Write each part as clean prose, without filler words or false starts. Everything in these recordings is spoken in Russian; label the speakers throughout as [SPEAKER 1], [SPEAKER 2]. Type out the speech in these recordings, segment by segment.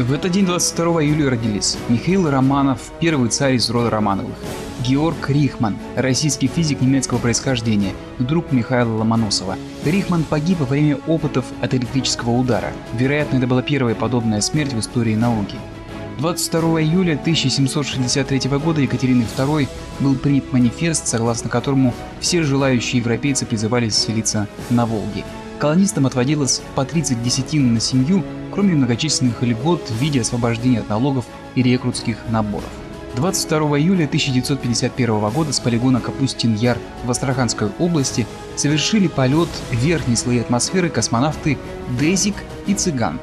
[SPEAKER 1] В этот день, 22 июля, родились Михаил Романов, первый царь из рода Романовых; Георг Рихман, российский физик немецкого происхождения, друг Михаила Ломоносова. Рихман погиб во время опытов от электрического удара. Вероятно, это была первая подобная смерть в истории науки. 22 июля 1763 года Екатериной II был принят манифест, согласно которому все желающие европейцы призывали селиться на Волге. Колонистам отводилось по 30 десятин на семью, кроме многочисленных льгот в виде освобождения от налогов и рекрутских наборов. 22 июля 1951 года с полигона Капустин-Яр в Астраханской области совершили полет в верхние слои атмосферы космонавты Дезик и Цыган.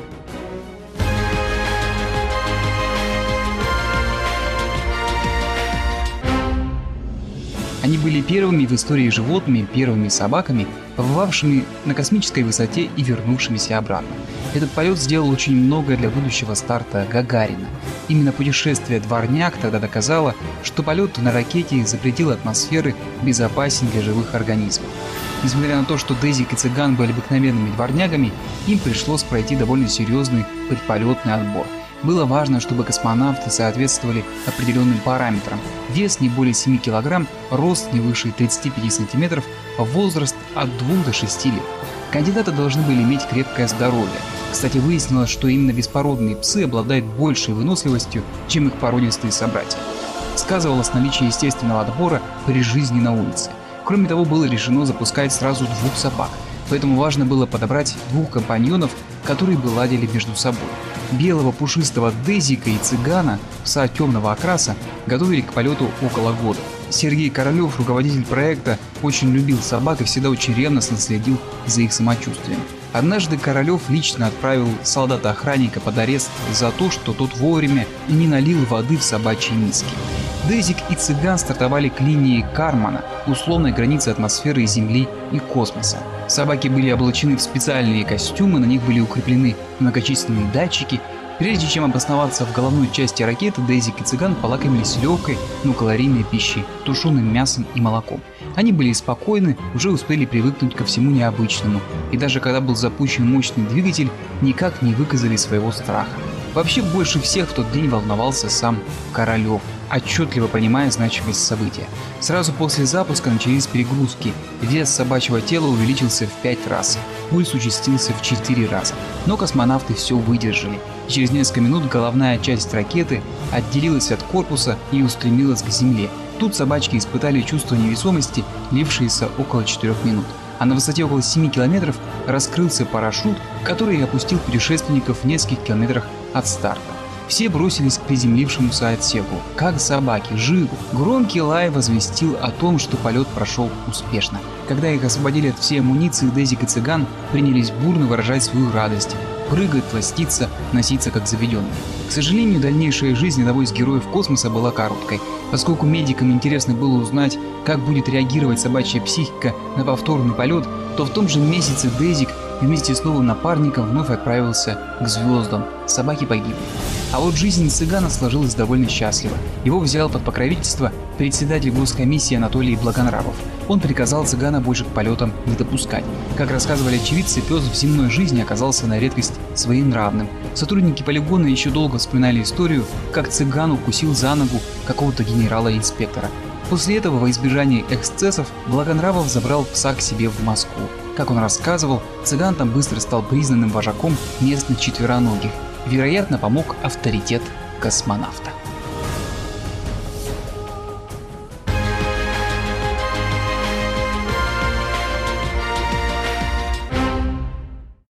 [SPEAKER 1] Они были первыми в истории животными, первыми собаками, побывавшими на космической высоте и вернувшимися обратно. Этот полет сделал очень многое для будущего старта Гагарина. Именно путешествие «Дворняк» тогда доказало, что полет на ракете за пределы атмосферы безопасен для живых организмов. Несмотря на то, что Дезик и Цыган были обыкновенными дворнягами, им пришлось пройти довольно серьезный предполетный отбор. Было важно, чтобы космонавты соответствовали определенным параметрам: вес не более 7 кг, рост не выше 35 см, возраст от 2 до 6 лет. Кандидаты должны были иметь крепкое здоровье. Кстати, выяснилось, что именно беспородные псы обладают большей выносливостью, чем их породистые собратья. Сказывалось наличие естественного отбора при жизни на улице. Кроме того, было решено запускать сразу 2 собак, поэтому важно было подобрать 2 компаньонов, которые бы ладили между собой. Белого пушистого Дезика и Цыгана, пса темного окраса, готовили к полету около года. Сергей Королев, руководитель проекта, очень любил собак и всегда очень ревностно следил за их самочувствием. Однажды Королев лично отправил солдата-охранника под арест за то, что тот вовремя не налил воды в собачьи миски. Дезик и Цыган стартовали к линии Кармана, условной границы атмосферы Земли и космоса. Собаки были облачены в специальные костюмы, на них были укреплены многочисленные датчики. Прежде чем обосноваться в головной части ракеты, Дезик и Цыган полакомились легкой, но калорийной пищей, тушеным мясом и молоком. Они были спокойны, уже успели привыкнуть ко всему необычному, и даже когда был запущен мощный двигатель, никак не выказали своего страха. Вообще, больше всех в тот день волновался сам Королев, отчетливо понимая значимость события. Сразу после запуска начались перегрузки, вес собачьего тела увеличился в 5 раз, пульс участился в 4 раза. Но космонавты все выдержали. Через несколько минут головная часть ракеты отделилась от корпуса и устремилась к Земле. Тут собачки испытали чувство невесомости, длившееся около 4 минут. А на высоте около 7 километров раскрылся парашют, который опустил путешественников в нескольких километрах от старта. Все бросились к приземлившемуся отсеку, как собаки, живы. Громкий лай возвестил о том, что полет прошел успешно. Когда их освободили от всей амуниции, Дезик и Цыган принялись бурно выражать свою радость, прыгать, пластиться, носиться как заведенные. К сожалению, дальнейшая жизнь одного из героев космоса была короткой. Поскольку медикам интересно было узнать, как будет реагировать собачья психика на повторный полет, то в том же месяце Дезик вместе с новым напарником вновь отправился к звездам. Собаки погибли. А вот жизнь Цыгана сложилась довольно счастливо. Его взял под покровительство председатель госкомиссии Анатолий Благонравов. Он приказал Цыгана больше к полетам не допускать. Как рассказывали очевидцы, пес в земной жизни оказался на редкость своенравным. Сотрудники полигона еще долго вспоминали историю, как Цыган укусил за ногу какого-то генерала-инспектора. После этого, во избежание эксцессов, Благонравов забрал пса к себе в Москву. Как он рассказывал, Цыган там быстро стал признанным вожаком местных четвероногих. Вероятно, помог авторитет космонавта.